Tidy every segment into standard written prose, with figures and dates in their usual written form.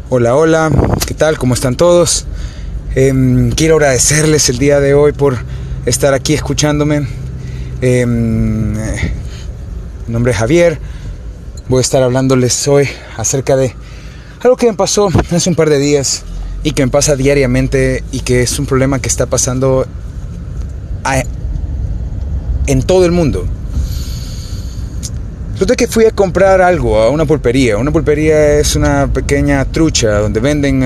Hola, hola, ¿qué tal? ¿Cómo están todos? Quiero agradecerles el día de hoy por estar aquí escuchándome. Mi nombre es Javier. Voy a estar hablándoles hoy acerca de algo que me pasó hace un par de días y que me pasa diariamente y que es un problema que está pasando en todo el mundo. Resulta que fui a comprar algo a una pulpería. Una pulpería es una pequeña trucha donde venden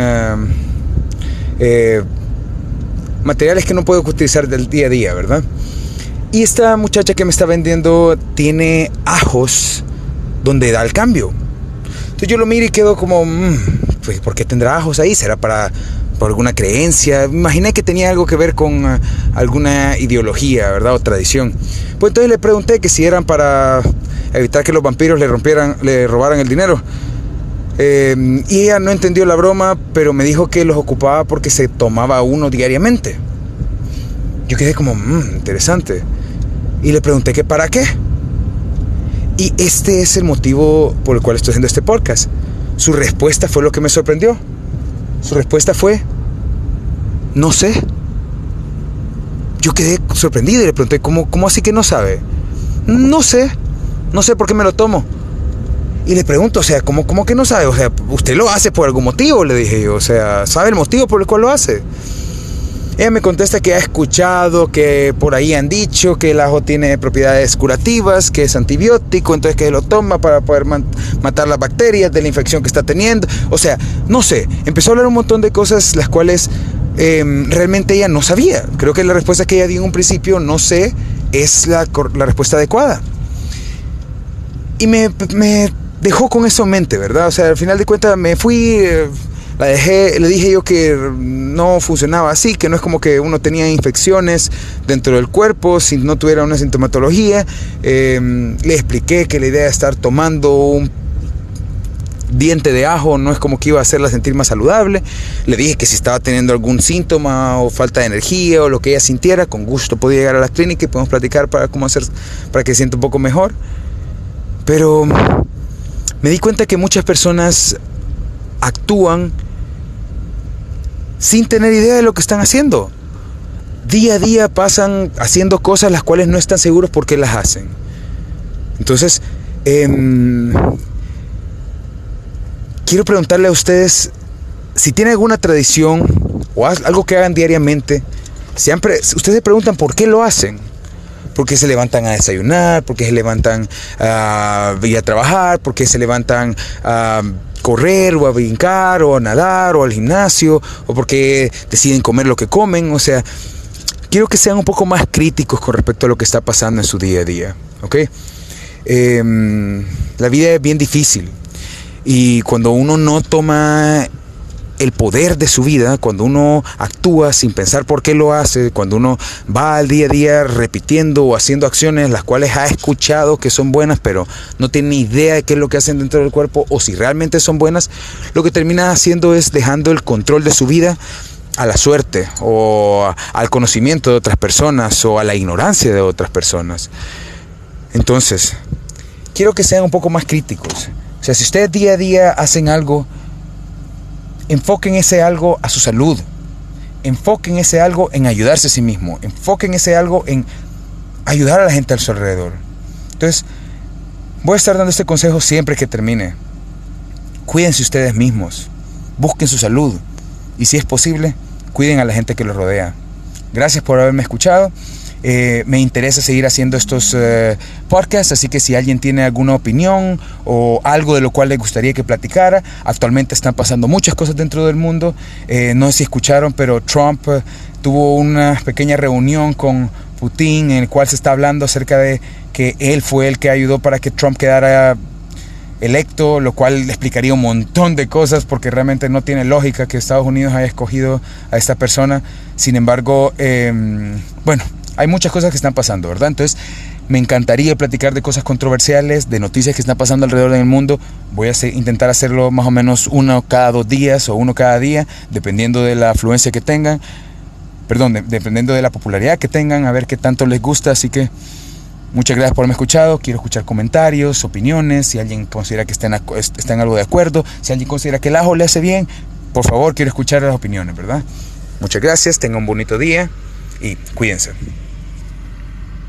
materiales que no puedo utilizar del día a día, ¿verdad? Y esta muchacha que me está vendiendo tiene ajos donde da el cambio. Entonces yo lo miro y quedo como, pues, ¿por qué tendrá ajos ahí? ¿Será por alguna creencia? Imaginé que tenía algo que ver con alguna ideología, ¿verdad? O tradición. Pues entonces le pregunté que si eran para evitar que los vampiros le robaran el dinero. Y ella no entendió la broma, pero me dijo que los ocupaba porque se tomaba uno diariamente. Yo quedé como, interesante. Y le pregunté que para qué. Y este es el motivo por el cual estoy haciendo este podcast. Su respuesta fue lo que me sorprendió. Su respuesta fue, no sé. Yo quedé sorprendido y le pregunté, ¿cómo así que no sabe? No sé por qué me lo tomo. Y le pregunto, o sea, ¿cómo que no sabe? O sea, usted lo hace por algún motivo, le dije yo. O sea, ¿sabe el motivo por el cual lo hace? Ella me contesta que ha escuchado, que por ahí han dicho que el ajo tiene propiedades curativas, que es antibiótico, entonces que lo toma para poder matar las bacterias de la infección que está teniendo. O sea, no sé, empezó a hablar un montón de cosas las cuales realmente ella no sabía. Creo que la respuesta que ella dio en un principio, no sé, es la respuesta adecuada. Y me dejó con eso en mente, ¿verdad? O sea, al final de cuentas me fui, la dejé, le dije yo que no funcionaba así, que no es como que uno tenía infecciones dentro del cuerpo si no tuviera una sintomatología. Le expliqué que la idea de estar tomando un diente de ajo no es como que iba a hacerla sentir más saludable. Le dije que si estaba teniendo algún síntoma o falta de energía o lo que ella sintiera, con gusto podía llegar a la clínica y podemos platicar para cómo hacer para que se sienta un poco mejor. Pero me di cuenta que muchas personas actúan sin tener idea de lo que están haciendo. Día a día pasan haciendo cosas las cuales no están seguros por qué las hacen. Entonces, quiero preguntarle a ustedes si tienen alguna tradición o algo que hagan diariamente. Ustedes se preguntan por qué lo hacen. Porque se levantan a desayunar, porque se levantan a ir a trabajar, porque se levantan a correr o a brincar o a nadar o al gimnasio, o porque deciden comer lo que comen. O sea, quiero que sean un poco más críticos con respecto a lo que está pasando en su día a día, ¿ok? La vida es bien difícil y cuando uno no toma el poder de su vida, cuando uno actúa sin pensar por qué lo hace, cuando uno va al día a día repitiendo o haciendo acciones las cuales ha escuchado que son buenas, pero no tiene ni idea de qué es lo que hacen dentro del cuerpo o si realmente son buenas, lo que termina haciendo es dejando el control de su vida a la suerte o al conocimiento de otras personas o a la ignorancia de otras personas. Entonces, quiero que sean un poco más críticos. O sea, si ustedes día a día hacen algo, enfoquen ese algo a su salud. Enfoquen ese algo en ayudarse a sí mismo. Enfoquen ese algo en ayudar a la gente a su alrededor. Entonces, voy a estar dando este consejo siempre que termine. Cuídense ustedes mismos. Busquen su salud. Y si es posible, cuiden a la gente que los rodea. Gracias por haberme escuchado. Me interesa seguir haciendo estos podcasts, así que si alguien tiene alguna opinión o algo de lo cual le gustaría que platicara. Actualmente están pasando muchas cosas dentro del mundo. No sé si escucharon, pero Trump tuvo una pequeña reunión con Putin en el cual se está hablando acerca de que él fue el que ayudó para que Trump quedara electo, lo cual le explicaría un montón de cosas porque realmente no tiene lógica que Estados Unidos haya escogido a esta persona. Sin embargo, bueno, hay muchas cosas que están pasando, ¿verdad? Entonces, me encantaría platicar de cosas controversiales, de noticias que están pasando alrededor del mundo. Voy a intentar hacerlo más o menos uno cada 2 días o uno cada día, dependiendo de la afluencia que tengan. Dependiendo de la popularidad que tengan, a ver qué tanto les gusta. Así que Muchas gracias por haberme escuchado. Quiero escuchar comentarios, opiniones. Si alguien considera que está en algo de acuerdo, si alguien considera que el ajo le hace bien, por favor, quiero escuchar las opiniones, ¿verdad? Muchas gracias, tengan un bonito día y cuídense.